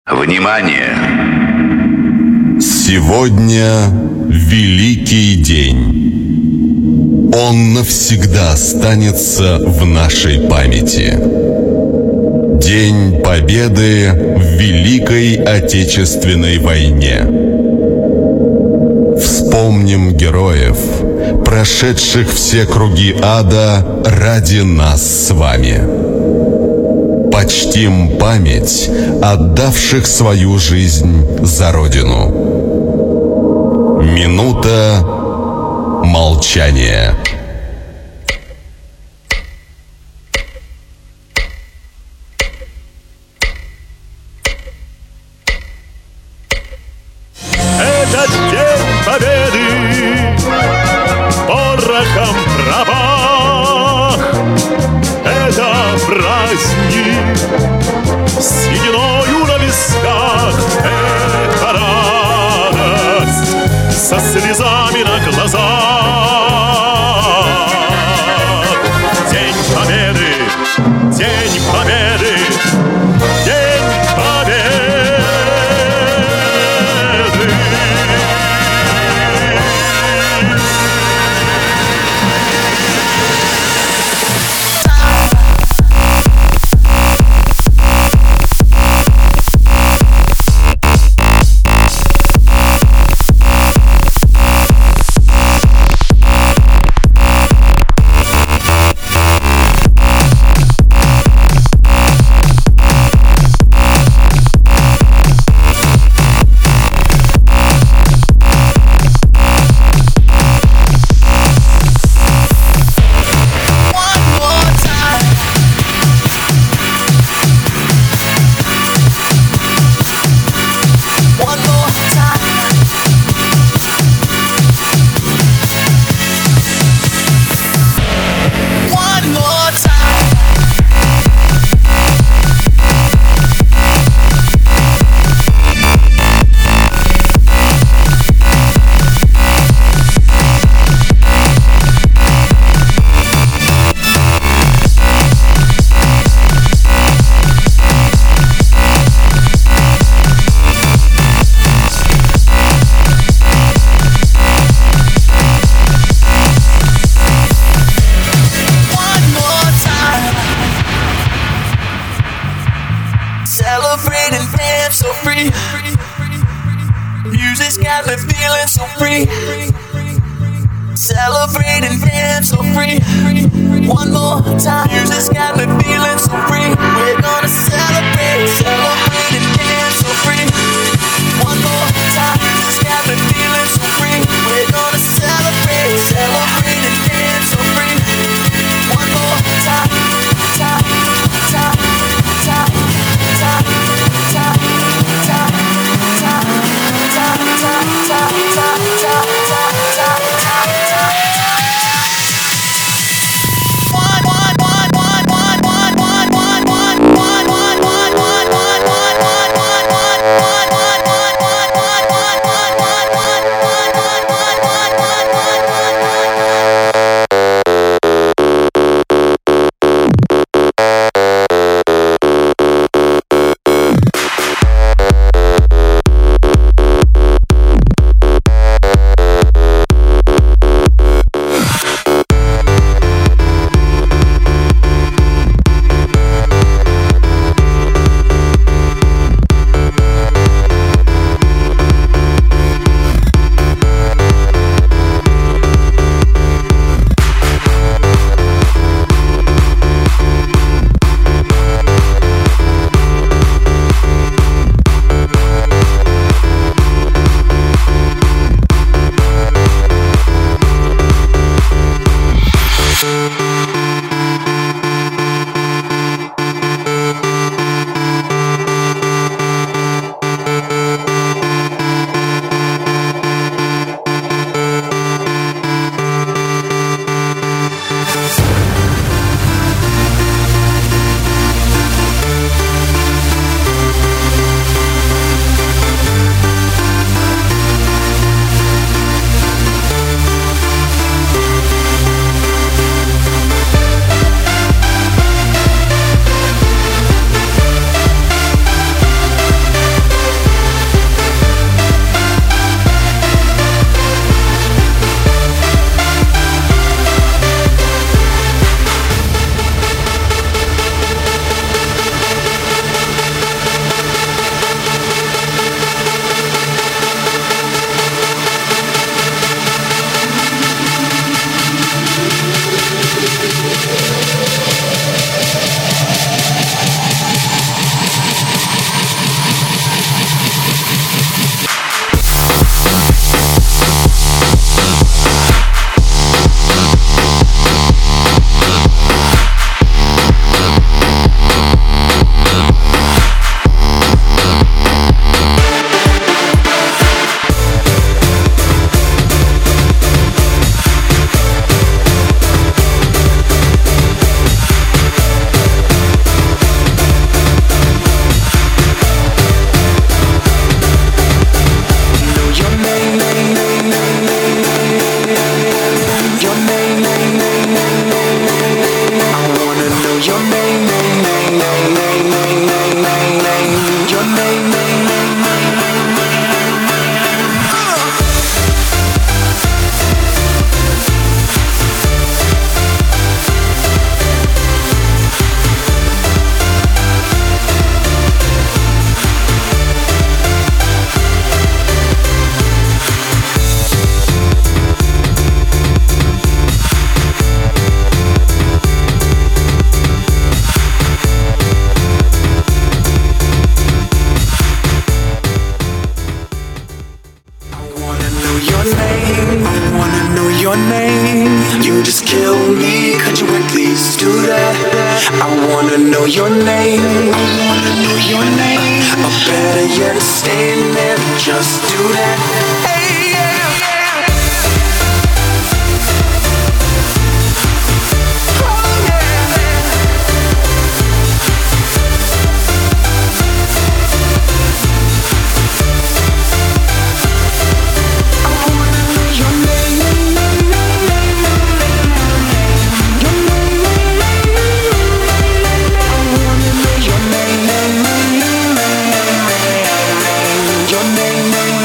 Внимание! Сегодня великий день. Он навсегда останется в нашей памяти. День Победы в Великой Отечественной войне. Вспомним героев, прошедших все круги ада ради нас с вами. Почтим память отдавших свою жизнь за Родину. Минута молчания. Этот день победы порохом пропах. Это праздник сединою на висках. Это радость со слезами на глазах. День победы, день победы, день победы. Celebrate and dance so free. Music's got me feeling so free. Celebrate and dance so free. One more time. Music's got me feeling so free. We're gonna celebrate, celebrate and dance so free. One more time. Music's got me feeling so free. We're gonna celebrate, celebrate and dance so free. One more time, time, time, time. One your name. I wanna know your name. Or better yet, to stand there and just do that. Hey, yeah, yeah. Oh, yeah. I wanna know your name. Your name. I wanna know your name. Your name.